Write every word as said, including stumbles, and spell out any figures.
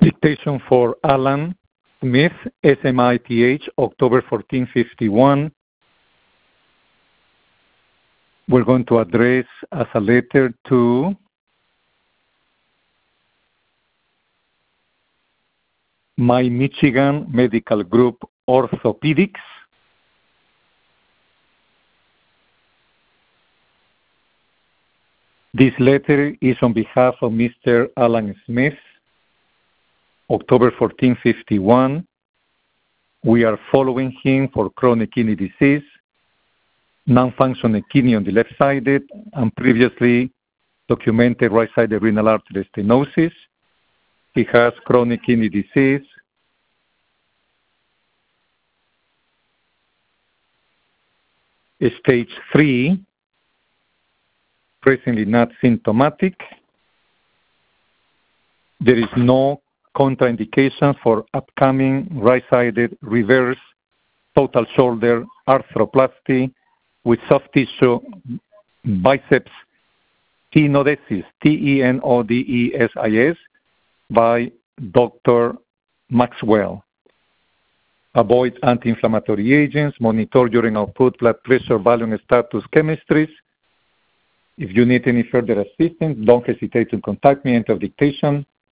Dictation for Alan Smith, S M I T H, October fourteen fifty-one. We're going to address as a letter to My Michigan Medical Group Orthopedics. This letter is on behalf of Mister Alan Smith, October fourteen fifty-one. We are following him for chronic kidney disease, non-functioning kidney on the left-sided, and previously documented right-sided renal artery stenosis. He has chronic kidney disease. Stage three, presently not symptomatic. There is no contraindication for upcoming right-sided reverse total shoulder arthroplasty with soft tissue biceps tenodesis, T E N O D E S I S, by Doctor Maxwell. Avoid anti-inflammatory agents. Monitor urine output, blood pressure, volume status, chemistries. If you need any further assistance, don't hesitate to contact me. End of dictation.